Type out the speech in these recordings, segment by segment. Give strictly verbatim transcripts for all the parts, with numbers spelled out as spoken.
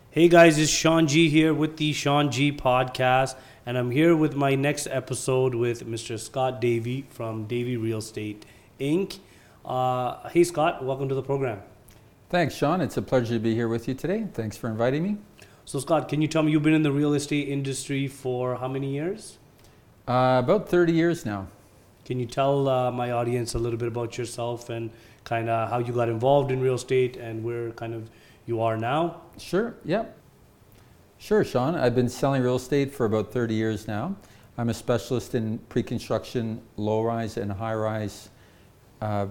Hey guys, it's Sean G here with the Sean G podcast, and I'm here with my next episode with Mister Scott Davey from Davey Real Estate Incorporated. Uh, hey Scott, welcome to the program. Thanks, Sean. It's a pleasure to be here with you today. Thanks for inviting me. So Scott, can you tell me, you've been in the real estate industry for how many years? Uh, about thirty years now. Can you tell uh, my audience a little bit about yourself and kind of how you got involved in real estate and where kind of you are now? Sure, yep. Sure, Sean. I've been selling real estate for about thirty years now. I'm a specialist in pre-construction, low-rise and high-rise uh,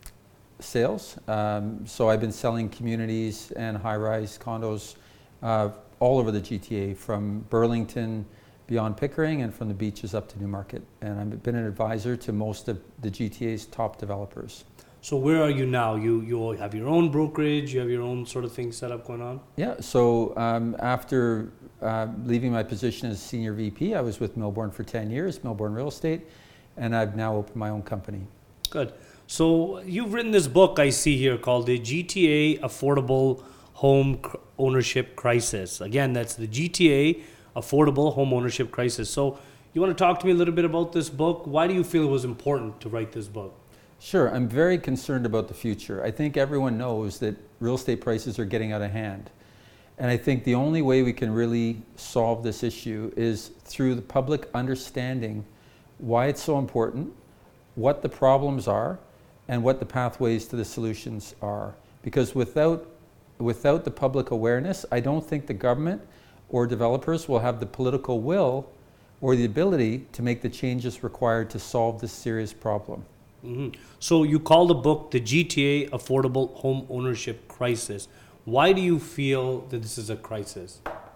sales. Um, so I've been selling communities and high-rise condos uh, all over the G T A, from Burlington beyond Pickering and from the beaches up to Newmarket. And I've been an advisor to most of the G T A's top developers. So where are you now? You you have your own brokerage, you have your own sort of thing set up going on? Yeah, so um, after uh, leaving my position as senior V P, I was with Milbourne for ten years, Milbourne Real Estate, and I've now opened my own company. Good. So you've written this book I see here called the G T A Affordable Home Ownership Crisis. Again, that's the G T A Affordable Home Ownership Crisis. So you want to talk to me a little bit about this book? Why do you feel it was important to write this book? Sure, I'm very concerned about the future. I think everyone knows that real estate prices are getting out of hand. And I think the only way we can really solve this issue is through the public understanding why it's so important, what the problems are, and what the pathways to the solutions are. Because without, without the public awareness, I don't think the government or developers will have the political will or the ability to make the changes required to solve this serious problem. Mm-hmm. So you call the book the G T A Affordable Home Ownership Crisis. Why do you feel that this is a crisis?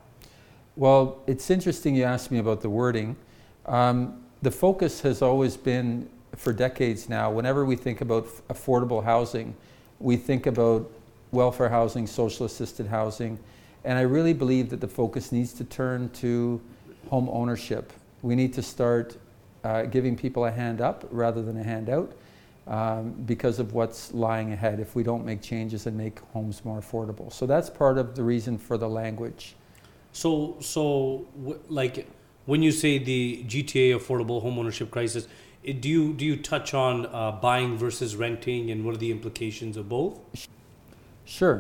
Well, it's interesting you asked me about the wording. Um, the focus has always been, for decades now, whenever we think about f- affordable housing, we think about welfare housing, social assisted housing, and I really believe that the focus needs to turn to home ownership. We need to start Uh, giving people a hand up rather than a handout um, because of what's lying ahead if we don't make changes and make homes more affordable. So that's part of the reason for the language. So, so w- like when you say the G T A Affordable Home Ownership Crisis, it, do you do you touch on uh, buying versus renting, and what are the implications of both? Sure.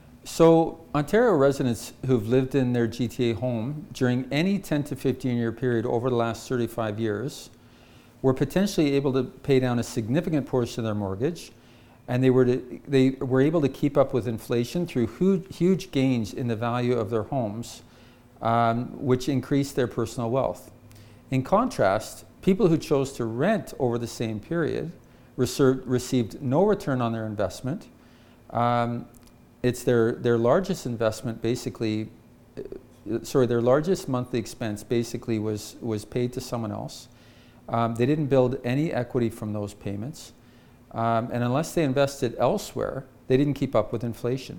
So Ontario residents who've lived in their G T A home during any ten to fifteen year period over the last thirty-five years were potentially able to pay down a significant portion of their mortgage, and they were to, they were able to keep up with inflation through huge, huge gains in the value of their homes, um, which increased their personal wealth. In contrast, people who chose to rent over the same period reserved, received no return on their investment. Um, It's their, their largest investment basically, uh, sorry, their largest monthly expense basically was, was paid to someone else. Um, they didn't build any equity from those payments. Um, and unless they invested elsewhere, they didn't keep up with inflation.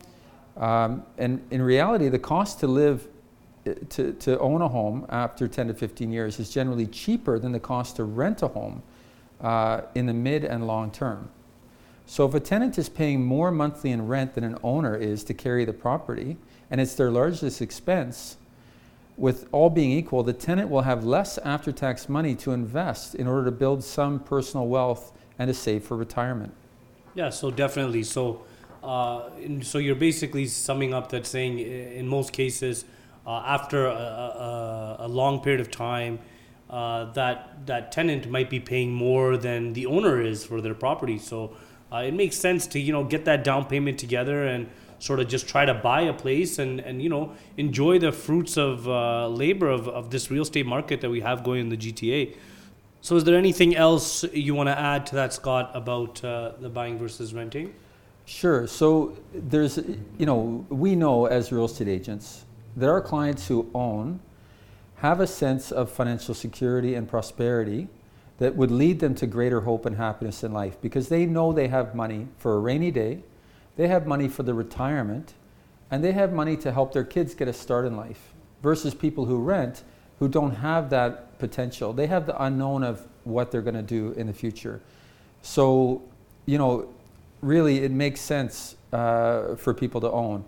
Um, and in reality, the cost to live, to, to own a home after ten to fifteen years is generally cheaper than the cost to rent a home uh, in the mid and long term. So if a tenant is paying more monthly in rent than an owner is to carry the property, and it's their largest expense, with all being equal, the tenant will have less after-tax money to invest in order to build some personal wealth and to save for retirement. Yeah, so definitely. So, uh, in, so you're basically summing up that saying, in most cases, uh, after a, a, a long period of time, uh, that that tenant might be paying more than the owner is for their property. So. Uh, it makes sense to, you know, get that down payment together and sort of just try to buy a place and, and you know, enjoy the fruits of uh, labor of, of this real estate market that we have going in the G T A. So is there anything else you want to add to that, Scott, about uh, the buying versus renting? Sure. So there's, you know, we know as real estate agents that our clients who own have a sense of financial security and prosperity that would lead them to greater hope and happiness in life, because they know they have money for a rainy day, they have money for the retirement, and they have money to help their kids get a start in life, versus people who rent who don't have that potential. They have the unknown of what they're going to do in the future. So, you know, really it makes sense uh, for people to own.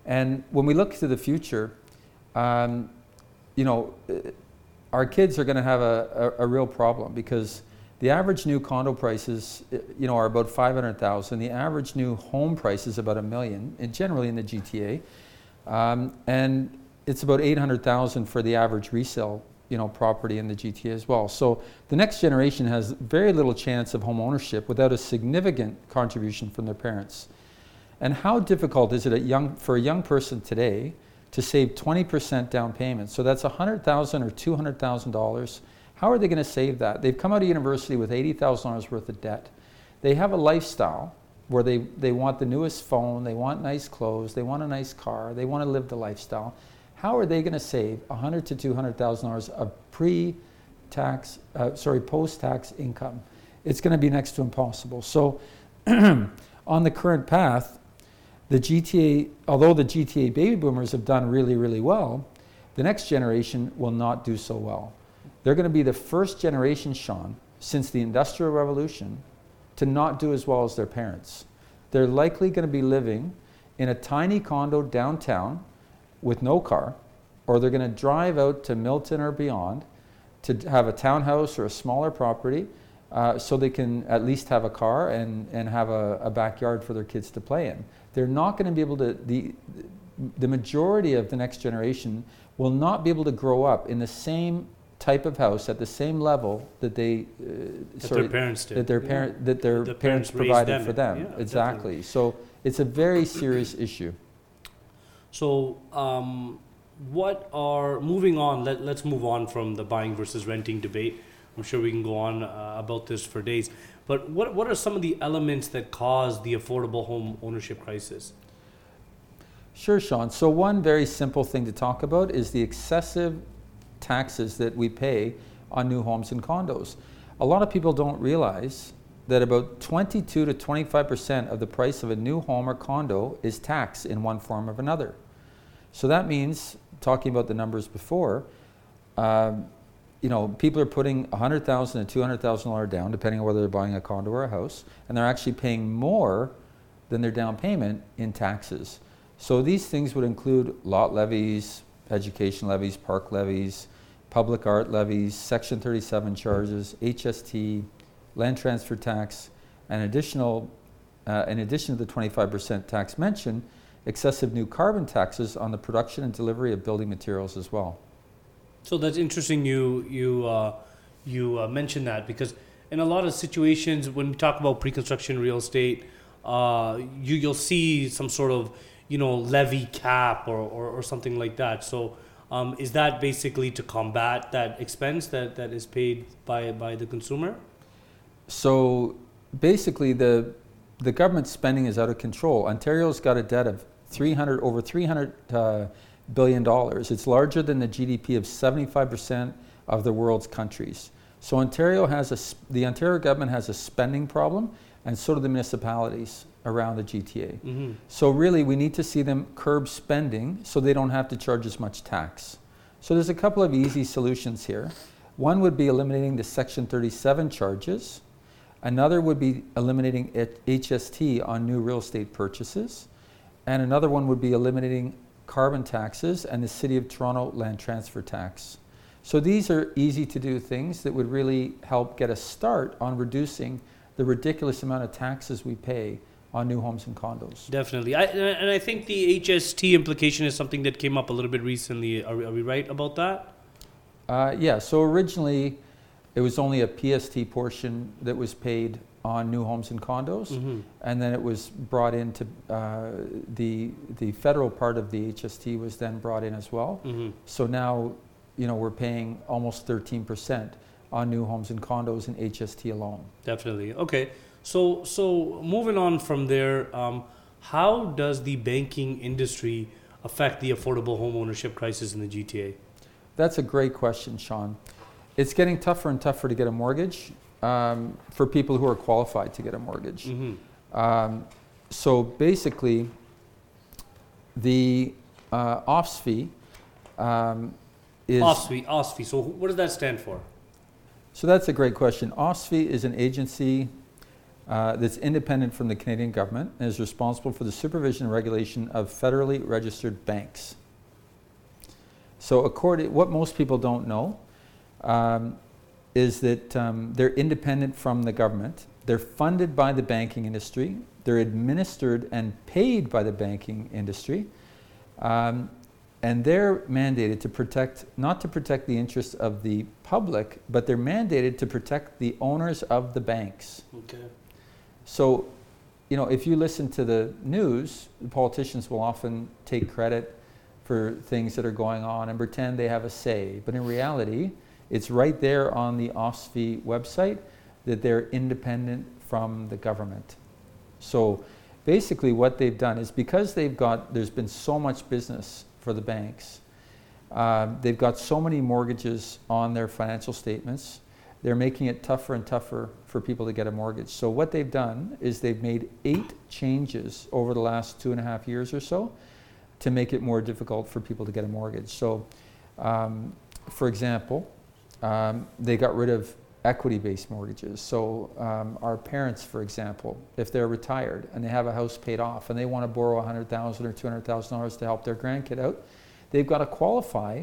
And when we look to the future, um, you know, our kids are going to have a, a, a real problem, because the average new condo prices, you know, are about five hundred thousand. The average new home price is about a million, and generally in the G T A, um, and it's about eight hundred thousand for the average resale, you know, property in the G T A as well. So the next generation has very little chance of home ownership without a significant contribution from their parents. And how difficult is it a young, for a young person today to save twenty percent down payment? So that's one hundred thousand dollars or two hundred thousand dollars. How are they going to save that? They've come out of university with eighty thousand dollars worth of debt. They have a lifestyle where they, they want the newest phone, they want nice clothes, they want a nice car, they want to live the lifestyle. How are they going to save one hundred thousand to two hundred thousand dollars of pre-tax, uh, sorry, post-tax income? It's going to be next to impossible. So on the current path, the G T A, although the G T A baby boomers have done really, really well, the next generation will not do so well. They're going to be the first generation, Sean, since the Industrial Revolution to not do as well as their parents. They're likely going to be living in a tiny condo downtown with no car, or they're going to drive out to Milton or beyond to have a townhouse or a smaller property, uh, so they can at least have a car and, and have a, a backyard for their kids to play in. They're not going to be able to, the, the majority of the next generation will not be able to grow up in the same type of house at the same level that they uh, that sorry, their parents did. that their parent yeah. that their the parents, parents provided them for them. Yeah, exactly. definitely. So it's a very serious issue. So um, what are, moving on, let, let's move on from the buying versus renting debate. I'm sure we can go on uh, about this for days. But what what are some of the elements that cause the affordable home ownership crisis? Sure, Sean. So one very simple thing to talk about is the excessive taxes that we pay on new homes and condos. A lot of people don't realize that about twenty-two to twenty-five percent of the price of a new home or condo is taxed in one form or another. So that means, talking about the numbers before, um, you know, people are putting one hundred thousand dollars and two hundred thousand dollars down, depending on whether they're buying a condo or a house, and they're actually paying more than their down payment in taxes. So these things would include lot levies, education levies, park levies, public art levies, Section thirty-seven charges, H S T, land transfer tax, and additional, uh, in addition to the twenty-five percent tax mentioned, excessive new carbon taxes on the production and delivery of building materials as well. So that's interesting you you uh, you uh, mentioned that, because in a lot of situations when we talk about pre-construction real estate, uh, you, you'll see some sort of, you know, levy cap or, or, or something like that. So um, is that basically to combat that expense that, that is paid by by the consumer? So basically the the government spending is out of control. Ontario's got a debt of three hundred over three hundred uh, billion dollars. It's larger than the G D P of seventy-five percent of the world's countries. So Ontario has a the Ontario government has a spending problem, and so do the municipalities around the G T A. Mm-hmm. So really we need to see them curb spending so they don't have to charge as much tax. So there's a couple of easy solutions here. One would be eliminating the Section thirty-seven charges. Another would be eliminating H S T on new real estate purchases. And another one would be eliminating carbon taxes and the City of Toronto land transfer tax. So these are easy to do things that would really help get a start on reducing the ridiculous amount of taxes we pay on new homes and condos. Definitely. I, and I think the H S T implication is something that came up a little bit recently. Are we, are we right about that? Uh, yeah, so originally it was only a P S T portion that was paid on new homes and condos, Mm-hmm. and then it was brought into uh, the the federal part of the H S T was then brought in as well. Mm-hmm. So now, you know, we're paying almost thirteen percent on new homes and condos in H S T alone. Definitely. Okay. So so moving on from there, um, how does the banking industry affect the affordable home ownership crisis in the G T A? That's a great question, Sean. It's getting tougher and tougher to get a mortgage um, for people who are qualified to get a mortgage. Mm-hmm. Um, so basically, the uh, O F S fee um, is... O F S fee, O F S fee. So what does that stand for? So that's a great question. O F S fee is an agency uh, that's independent from the Canadian government and is responsible for the supervision and regulation of federally registered banks. So according, what most people don't know um, is that um, they're independent from the government. They're funded by the banking industry. They're administered and paid by the banking industry. Um, and they're mandated to protect, not to protect the interests of the public, but they're mandated to protect the owners of the banks. Okay. So, you know, if you listen to the news, the politicians will often take credit for things that are going on and pretend they have a say. But in reality, it's right there on the O S F I website that they're independent from the government. So basically what they've done is, because they've got, there's been so much business for the banks, uh, they've got so many mortgages on their financial statements, they're making it tougher and tougher for people to get a mortgage. So what they've done is they've made eight changes over the last two and a half years or so to make it more difficult for people to get a mortgage. So um, for example, um, they got rid of equity-based mortgages. So um, our parents, for example, if they're retired and they have a house paid off and they want to borrow one hundred thousand dollars or two hundred thousand dollars to help their grandkid out, they've got to qualify,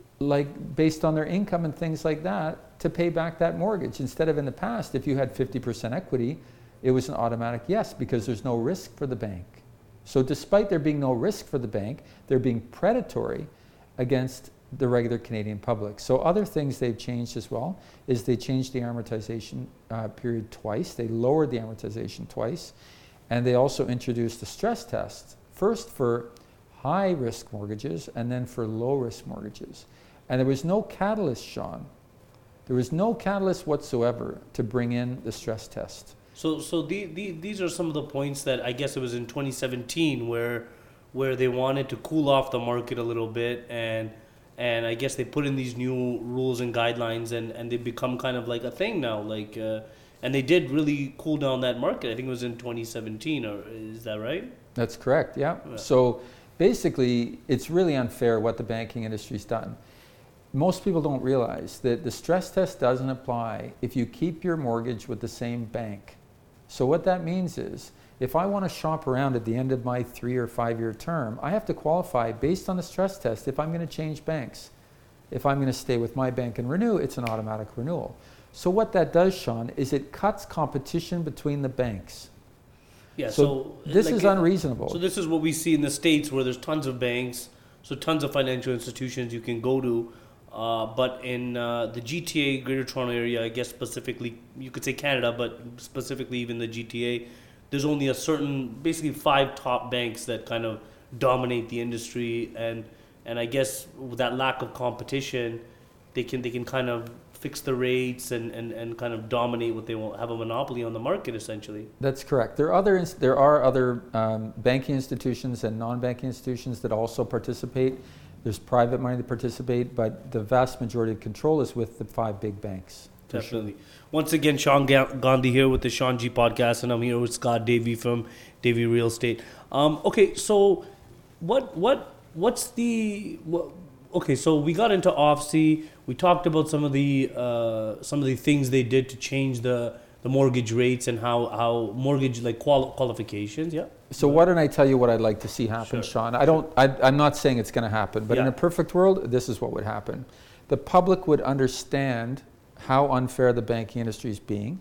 like based on their income and things like that, to pay back that mortgage. Instead of in the past, if you had fifty percent equity, it was an automatic yes, because there's no risk for the bank. So despite there being no risk for the bank, they're being predatory against the regular Canadian public. So other things they've changed as well is they changed the amortization uh, period twice. They lowered the amortization twice. And they also introduced a stress test, first for high risk mortgages and then for low risk mortgages. And there was no catalyst, Sean. There was no catalyst whatsoever to bring in the stress test. So, so the, the, these are some of the points that I guess it was in twenty seventeen where, where they wanted to cool off the market a little bit, and and I guess they put in these new rules and guidelines, and, and they become kind of like a thing now. Like, uh, and they did really cool down that market. I think it was in twenty seventeen, or is that right? That's correct. Yeah. Yeah. So basically, it's really unfair what the banking industry's done. Most people don't realize that the stress test doesn't apply if you keep your mortgage with the same bank. So what that means is, if I want to shop around at the end of my three or five year term, I have to qualify based on the stress test if I'm going to change banks. If I'm going to stay with my bank and renew, it's an automatic renewal. So what that does, Sean, is it cuts competition between the banks. Yeah. So, So, this like, is unreasonable. So this is what we see in the States, where there's tons of banks, so tons of financial institutions you can go to. Uh, but in uh, the G T A, Greater Toronto Area, I guess specifically, you could say Canada, but specifically even the G T A, there's only a certain, basically five top banks that kind of dominate the industry, and and I guess with that lack of competition, they can they can kind of fix the rates and, and, and kind of dominate what they want, have a monopoly on the market essentially. That's correct. There are other there are other um, banking institutions and non-banking institutions that also participate. There's private money that participate, but the vast majority of control is with the five big banks. Definitely. Sure. Once again, Sean Gandhi here with the Sean G Podcast, and I'm here with Scott Davey from Davey Real Estate. Um, okay, so what what what's the what, okay? So we got into O S F I. We talked about some of the uh, some of the things they did to change the, the mortgage rates and how, how mortgage like quali- qualifications. Yeah. So why don't I tell you what I'd like to see happen, Sure. Sean? I don't. I, I'm not saying it's going to happen, but Yeah. in a perfect world, this is what would happen. The public would understand how unfair the banking industry is being,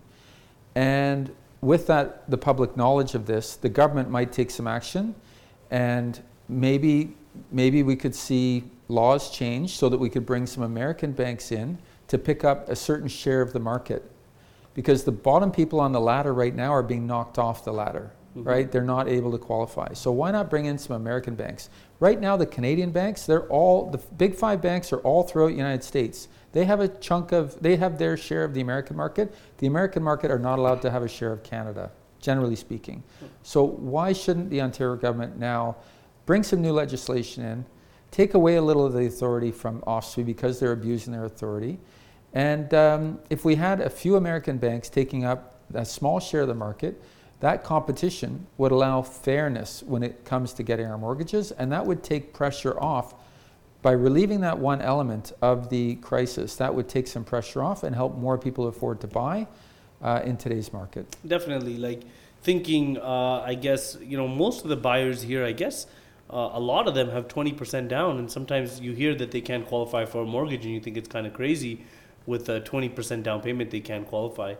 and with that, the public knowledge of this, the government might take some action, and maybe maybe we could see laws change so that we could bring some American banks in to pick up a certain share of the market, because the bottom people on the ladder right now are being knocked off the ladder. Mm-hmm. Right? They're not able to qualify. So why not bring in some American banks? Right now, the Canadian banks, they're all, the big five banks are all throughout the United States. They have a chunk of, they have their share of the American market. The American market are not allowed to have a share of Canada, generally speaking. So why shouldn't the Ontario government now bring some new legislation in, take away a little of the authority from O S F I because they're abusing their authority? And um, if we had a few American banks taking up a small share of the market, that competition would allow fairness when it comes to getting our mortgages, and that would take pressure off. By relieving that one element of the crisis, that would take some pressure off and help more people afford to buy. uh, in today's market. Definitely. Like thinking, uh, I guess, you know, most of the buyers here, I guess, uh, a lot of them have twenty percent down. And sometimes you hear that they can't qualify for a mortgage and you think it's kind of crazy with a twenty percent down payment, they can't qualify.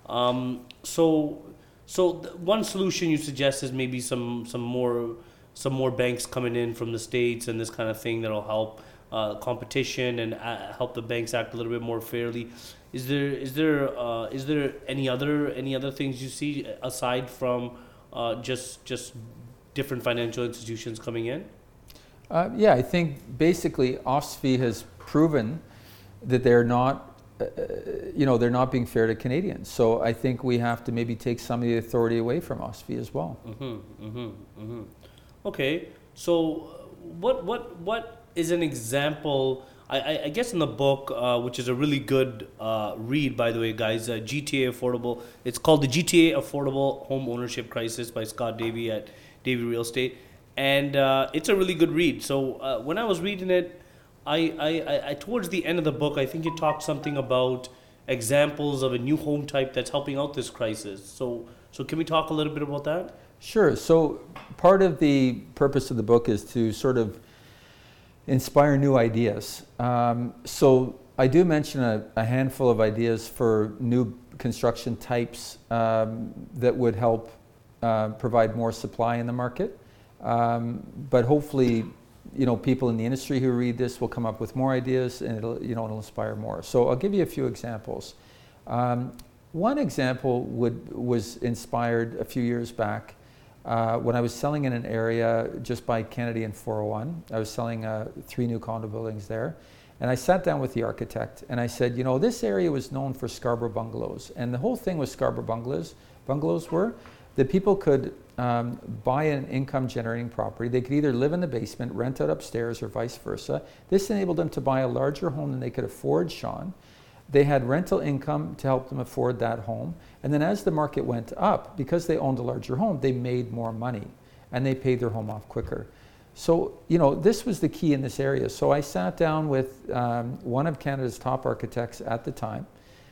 Um, so, so th- one solution you suggest is maybe some, some more, some more banks coming in from the States and this kind of thing that'll help uh, competition and uh, help the banks act a little bit more fairly. Is there is there uh, is there any other any other things you see aside from uh, just just different financial institutions coming in? Uh, yeah, I think basically OSFI has proven that they're not, uh, you know, they're not being fair to Canadians. So I think we have to maybe take some of the authority away from OSFI as well. Mm-hmm, mm-hmm, mm-hmm. Okay, so what what what is an example? I, I guess in the book, uh, which is a really good uh, read, by the way, guys, uh, G T A Affordable. It's called the G T A Affordable Home Ownership Crisis by Scott Davey at Davey Real Estate, and uh, it's a really good read. So uh, when I was reading it, I, I, I towards the end of the book, I think it talked something about examples of a new home type that's helping out this crisis. So so can we talk a little bit about that? Sure. So part of the purpose of the book is to sort of inspire new ideas. Um, so I do mention a, a handful of ideas for new construction types um, that would help uh, provide more supply in the market. Um, but hopefully, you know, people in the industry who read this will come up with more ideas, and it'll, you know, it'll inspire more. So I'll give you a few examples. Um, one example would was inspired a few years back. Uh, when I was selling in an area just by Kennedy and four oh one, I was selling uh, three new condo buildings there. And I sat down with the architect and I said, you know, this area was known for Scarborough bungalows. And the whole thing with Scarborough bungalows, bungalows were that people could um, buy an income generating property. They could either live in the basement, rent out upstairs, or vice versa. This enabled them to buy a larger home than they could afford, Sean. They had rental income to help them afford that home. And then as the market went up, because they owned a larger home, they made more money and they paid their home off quicker. So, you know, this was the key in this area. So I sat down with um, one of Canada's top architects at the time,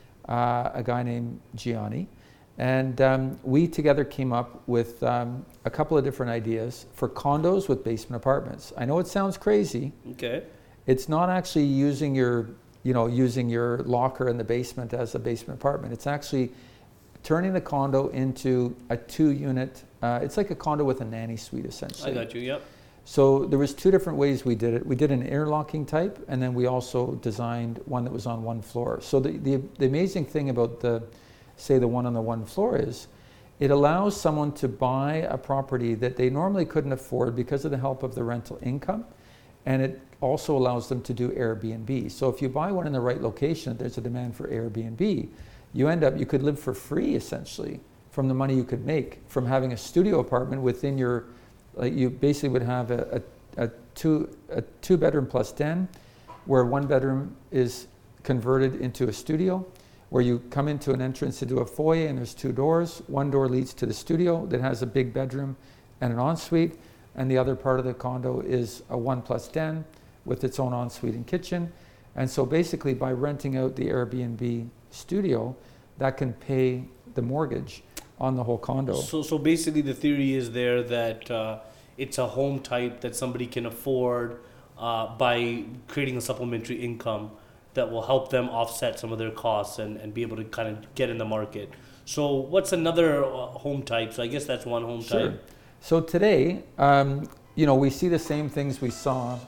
uh, a guy named Gianni, and um, we together came up with um, a couple of different ideas for condos with basement apartments. I know it sounds crazy. Okay. It's not actually using your you know, using your locker in the basement as a basement apartment. It's actually turning the condo into a two-unit, uh, it's like a condo with a nanny suite, essentially. I got you, yep. So there was two different ways we did it. We did an interlocking type, and then we also designed one that was on one floor. So the, the, the amazing thing about the, say the one on the one floor is, it allows someone to buy a property that they normally couldn't afford because of the help of the rental income, and it also allows them to do Airbnb. So if you buy one in the right location, there's a demand for Airbnb. You end up, you could live for free essentially from the money you could make from having a studio apartment within your, like you basically would have a, a, a two a two bedroom plus den, where one bedroom is converted into a studio, where you come into an entrance into a foyer and there's two doors. One door leads to the studio that has a big bedroom and an ensuite, and the other part of the condo is a one plus den with its own ensuite and kitchen. And so basically by renting out the Airbnb studio, that can pay the mortgage on the whole condo. So so basically the theory is there that uh, it's a home type that somebody can afford uh, by creating a supplementary income that will help them offset some of their costs and, and be able to kind of get in the market. So what's another uh, home type? So I guess that's one home Sure. type. So today, um, you know, we see the same things we saw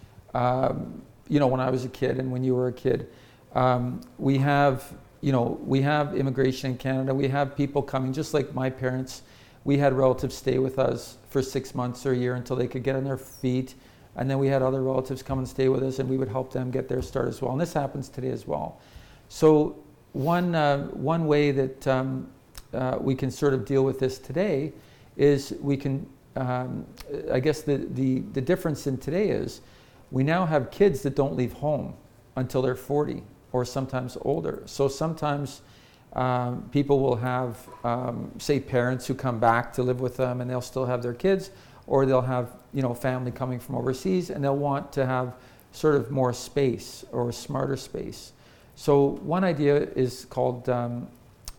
Um, you know, when I was a kid and when you were a kid. Um, we have, you know, we have immigration in Canada. We have people coming, just like my parents. We had relatives stay with us for six months or a year until they could get on their feet. And then we had other relatives come and stay with us, and we would help them get their start as well. And this happens today as well. So one, uh, one way that um, uh, we can sort of deal with this today is we can, um, I guess the, the, the difference in today is, we now have kids that don't leave home until they're forty or sometimes older. So sometimes um, people will have, um, say, parents who come back to live with them and they'll still have their kids, or they'll have, you know, family coming from overseas and they'll want to have sort of more space or smarter space. So one idea is called um,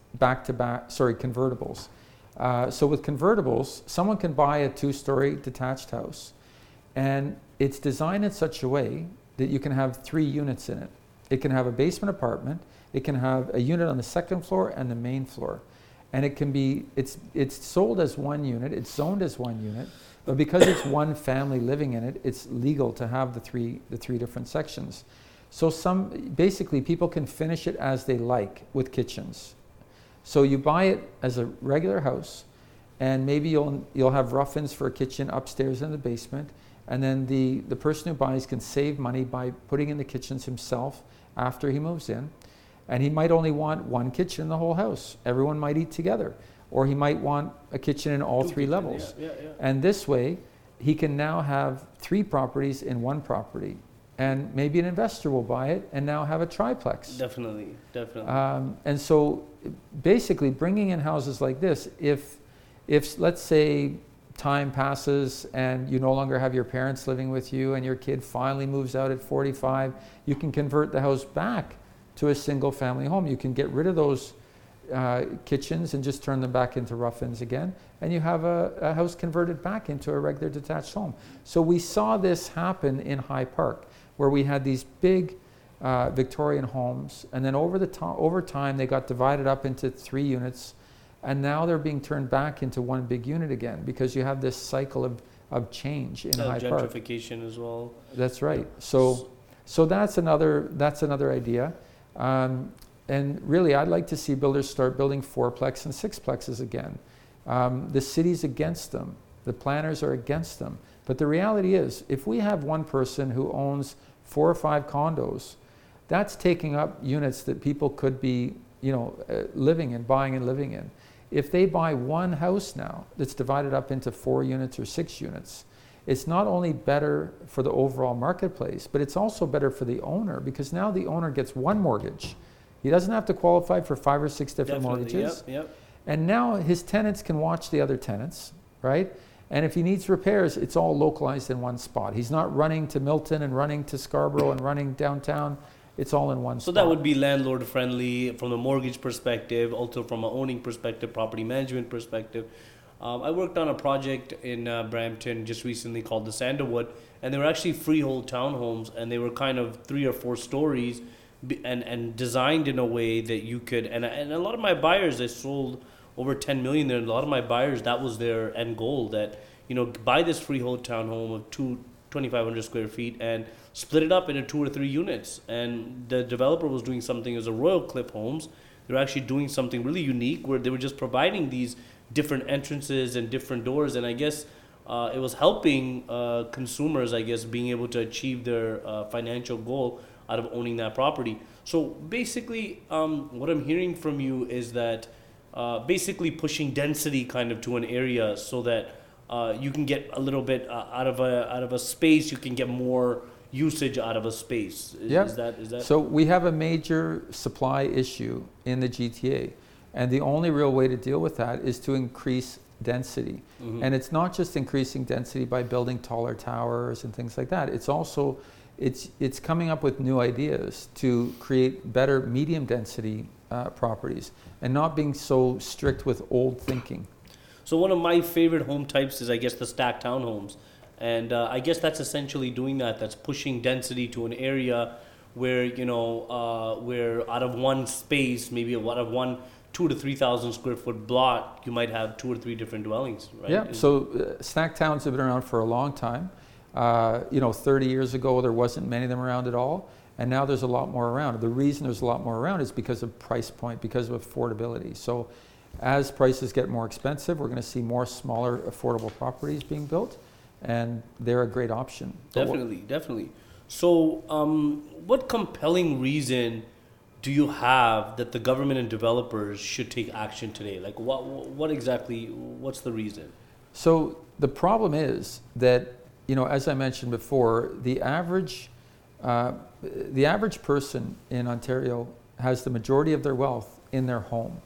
back-to-back, sorry, convertibles. Uh, so with convertibles, someone can buy a two-story detached house, and it's designed in such a way that you can have three units in it. It can have a basement apartment, it can have a unit on the second floor and the main floor. And it can be, it's, it's sold as one unit, it's zoned as one unit, but because it's one family living in it, it's legal to have the three, the three different sections. So some, basically people can finish it as they like with kitchens. So you buy it as a regular house, and maybe you'll, you'll have rough-ins for a kitchen upstairs in the basement, and then the, the person who buys can save money by putting in the kitchens himself after he moves in. And he might only want one kitchen in the whole house. Everyone might eat together. Or he might want a kitchen in all Two three kitchen, levels. Yeah, yeah, yeah. And this way, he can now have three properties in one property. And maybe an investor will buy it and now have a triplex. Definitely, definitely. Um, and so basically bringing in houses like this, if, if let's say time passes and you no longer have your parents living with you and your kid finally moves out at forty-five, you can convert the house back to a single family home. You can get rid of those uh, kitchens and just turn them back into rough-ins again, and you have a, a house converted back into a regular detached home. So we saw this happen in High Park, where we had these big uh, Victorian homes, and then over the to- over time they got divided up into three units, and now they're being turned back into one big unit again, because you have this cycle of, of change in Uh, High Park. gentrification as well. That's right. So, so that's another that's another idea. Um, and really, I'd like to see builders start building fourplex and sixplexes again. Um, the city's against them. The planners are against them. But the reality is, if we have one person who owns four or five condos, that's taking up units that people could be, you know, uh, living in, buying and living in. If they buy one house now that's divided up into four units or six units, it's not only better for the overall marketplace, but it's also better for the owner, because now the owner gets one mortgage. He doesn't have to qualify for five or six different Definitely, mortgages. Yep, yep. And now his tenants can watch the other tenants, right? And if he needs repairs, it's all localized in one spot. He's not running to Milton and running to Scarborough and running downtown. It's all in one So spot. that would be landlord friendly from a mortgage perspective, also from an owning perspective, property management perspective. Um, I worked on a project in uh, Brampton just recently called the Sandalwood, and they were actually freehold townhomes, and they were kind of three or four stories, b- and and designed in a way that you could. And and a lot of my buyers, they sold over ten million there. A lot of my buyers, that was their end goal, that, you know, buy this freehold townhome of two twenty-five hundred square feet and split it up into two or three units. And the developer was doing something as a Royal Clip Homes. They were actually doing something really unique, where they were just providing these different entrances and different doors, and I guess uh, it was helping uh, consumers, I guess, being able to achieve their uh, financial goal out of owning that property. So basically, um, what I'm hearing from you is that uh, basically pushing density kind of to an area, so that uh, you can get a little bit uh, out of a out of a space, you can get more usage out of a space. Is, Yep. is that is that? So we have a major supply issue in the G T A. And the only real way to deal with that is to increase density. Mhm. And it's not just increasing density by building taller towers and things like that. It's also, it's, it's coming up with new ideas to create better medium density uh, properties, and not being so strict with old thinking. So one of my favorite home types is, I guess, the stacked townhomes. And uh, I guess that's essentially doing that. That's pushing density to an area where, you know, uh, where out of one space, maybe out of one two to three thousand square foot block, you might have two or three different dwellings, right? Yeah, Is- so uh, stacked towns have been around for a long time. Uh, you know, thirty years ago, there wasn't many of them around at all. And now there's a lot more around. The reason there's a lot more around is because of price point, because of affordability. So as prices get more expensive, we're going to see more smaller affordable properties being built, and they're a great option. But what- Definitely, definitely. So, um, what compelling reason do you have that the government and developers should take action today? Like, what, what exactly, what's the reason? So the problem is that, you know, as I mentioned before, the average, uh, the average person in Ontario has the majority of their wealth in their home.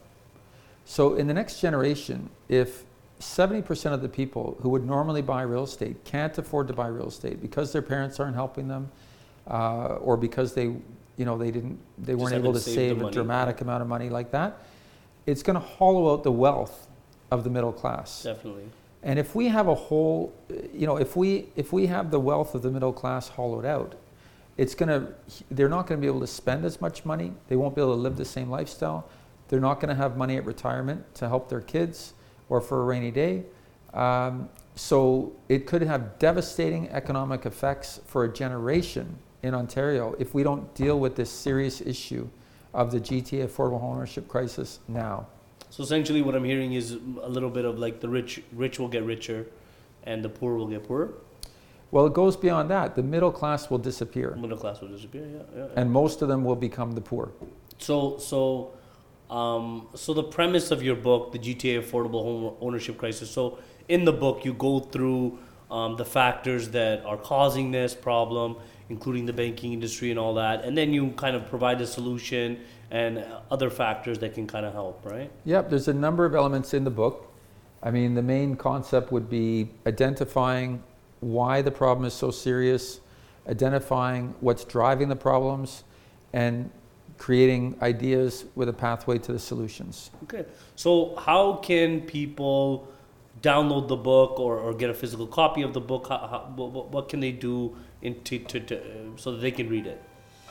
So in the next generation, if seventy percent of the people who would normally buy real estate can't afford to buy real estate because their parents aren't helping them, uh, or because they, you know, they didn't, they Just weren't haven't able to saved the save a money. dramatic amount of money like that, it's going to hollow out the wealth of the middle class. Definitely. And if we have a whole, you know, if we if we have the wealth of the middle class hollowed out, it's going to, they're not going to be able to spend as much money. They won't be able to live the same lifestyle. They're not going to have money at retirement to help their kids or for a rainy day. Um, so it could have devastating economic effects for a generation in Ontario if we don't deal with this serious issue of the G T A affordable homeownership crisis now. So essentially what I'm hearing is a little bit of like the rich rich will get richer and the poor will get poorer. Well, it goes beyond that. The middle class will disappear. Middle class will disappear, yeah. yeah, yeah. And most of them will become the poor. So so um, so the premise of your book, the G T A affordable home ownership crisis. So in the book you go through um, the factors that are causing this problem, including the banking industry and all that, and then you kind of provide a solution and other factors that can kind of help, right? Yep, there's a number of elements in the book. I mean, the main concept would be identifying why the problem is so serious, identifying what's driving the problems, and creating ideas with a pathway to the solutions. Okay, so how can people download the book or, or get a physical copy of the book? How, how, what, what can they do in to, to, to, so that they can read it?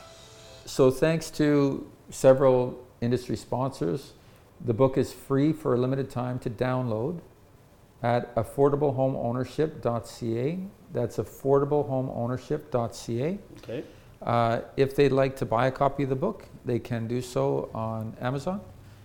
So thanks to several industry sponsors, the book is free for a limited time to download at affordable home ownership dot c a. That's affordable home ownership dot c a. Okay. Uh, if they'd like to buy a copy of the book, they can do so on Amazon.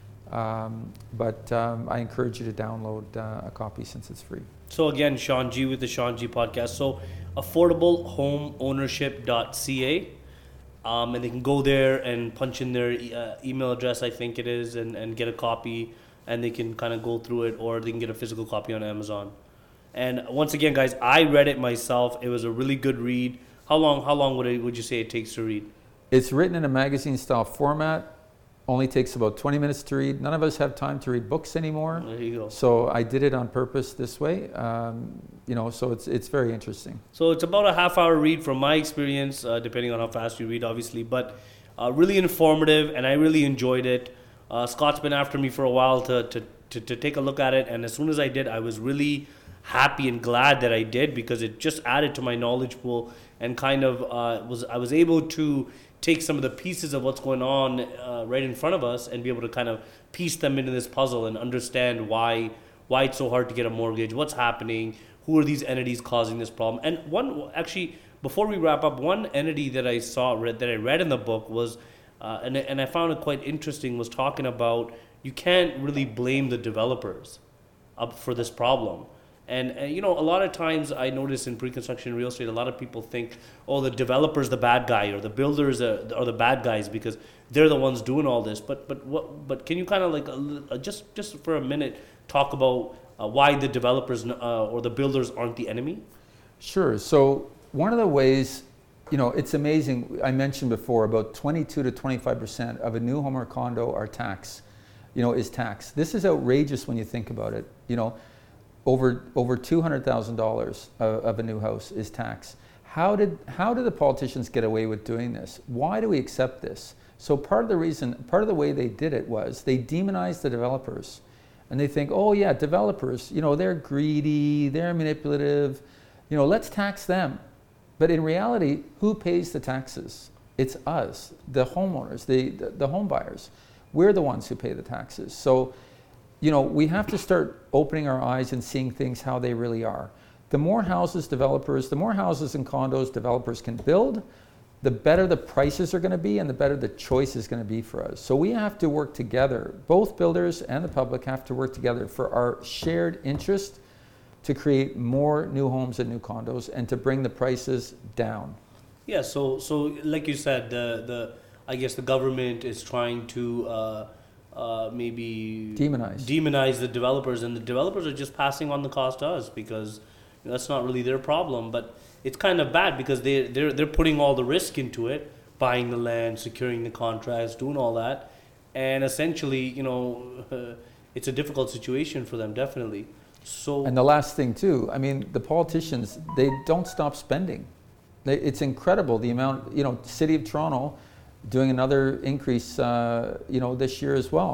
Um, but um, I encourage you to download uh, a copy since it's free. So again, Sean G with the Sean G podcast. So affordable home ownership dot c a. Um, and they can go there and punch in their e- uh, email address, I think it is, and, and get a copy, and they can kind of go through it, or they can get a physical copy on Amazon. And once again, guys, I read it myself. It was a really good read. How long? How long would it, would you say it takes to read? It's written in a magazine-style format. Only takes about twenty minutes to read. None of us have time to read books anymore. There you go. So I did it on purpose this way. Um, you know, so it's it's very interesting. So it's about a half hour read from my experience, uh, depending on how fast you read, obviously, but uh, really informative, and I really enjoyed it. Uh, Scott's been after me for a while to, to, to, to take a look at it, and as soon as I did, I was really happy and glad that I did, because it just added to my knowledge pool, and kind of uh, was I was able to take some of the pieces of what's going on uh, right in front of us and be able to kind of piece them into this puzzle and understand why why it's so hard to get a mortgage, what's happening, who are these entities causing this problem. And one, actually, before we wrap up, one entity that I saw, read, that I read in the book was, uh, and, and I found it quite interesting, was talking about you can't really blame the developers up for this problem. And, and, you know, a lot of times I notice in pre-construction real estate, a lot of people think, oh, the developer's the bad guy, or the builders are, are the bad guys because they're the ones doing all this. But but what? But can you kind of like uh, just just for a minute talk about uh, why the developers uh, or the builders aren't the enemy? Sure. So one of the ways, you know, it's amazing. I mentioned before about twenty-two to twenty-five percent of a new home or condo are tax, you know, is tax. This is outrageous when you think about it. You know. Over over two hundred thousand dollars of, of a new house is tax. How did how did the politicians get away with doing this? Why do we accept this? So part of the reason, part of the way they did it was they demonized the developers, and they think, oh yeah, developers, you know, they're greedy, they're manipulative, you know, let's tax them. But in reality, who pays the taxes? It's us, the homeowners, the the, the home buyers. We're the ones who pay the taxes. So. You know, we have to start opening our eyes and seeing things how they really are. The more houses developers, the more houses and condos developers can build, the better the prices are going to be and the better the choice is going to be for us. So we have to work together. Both builders and the public have to work together for our shared interest to create more new homes and new condos and to bring the prices down. Yeah, so so like you said, the the I guess the government is trying to uh, uh, maybe demonize demonize the developers, and the developers are just passing on the cost to us because you know, that's not really their problem. But it's kind of bad because they they're they're putting all the risk into it, buying the land, securing the contracts, doing all that, and essentially, you know, uh, it's a difficult situation for them, definitely. So and the last thing too, I mean, the politicians, they don't stop spending. They, it's incredible the amount, you know, City of Toronto doing another increase, uh, you know, this year as well.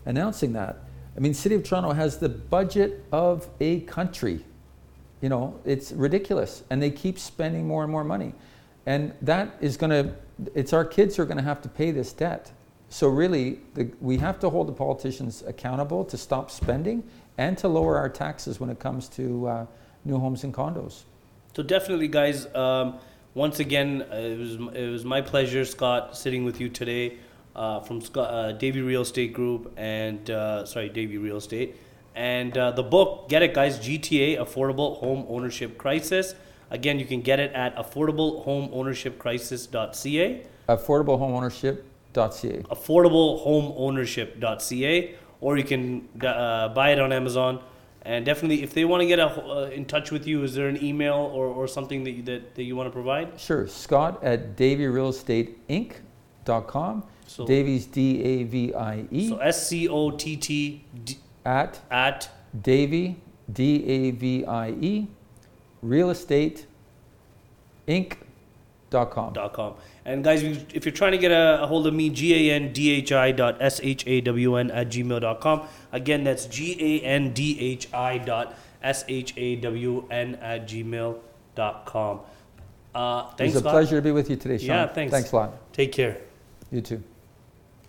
announcing that. I mean, City of Toronto has the budget of a country. You know, it's ridiculous. And they keep spending more and more money. And that is going to, it's our kids who are going to have to pay this debt. So really, the, we have to hold the politicians accountable to stop spending and to lower our taxes when it comes to uh, new homes and condos. So definitely, guys, um, once again, uh, it was it was my pleasure, Scott, sitting with you today uh, from Scott, uh, Davy Real Estate Group and, uh, sorry, Davy Real Estate. And uh, the book, get it, guys, G T A, Affordable Home Ownership Crisis. Again, you can get it at affordable home ownership crisis dot c a. affordable home ownership dot c a. affordable home ownership dot c a, or you can uh, buy it on Amazon. And definitely, if they want to get a, uh, in touch with you, is there an email or, or something that you, that, that you want to provide? Sure. Scott at davy real estate inc dot com. So, Davies, D A V I E. So S C O T T D, at at Davy, D A V I E, real estate inc dot com. dot com. And guys, if you're trying to get a, a hold of me, G A N D H I dot S H A W N at gmail dot com. Again, that's G A N D H I dot S H A W N at gmail dot com. Uh, thanks, It was a Scott. pleasure to be with you today, Sean. Yeah, thanks. Thanks a lot. Take care. You too.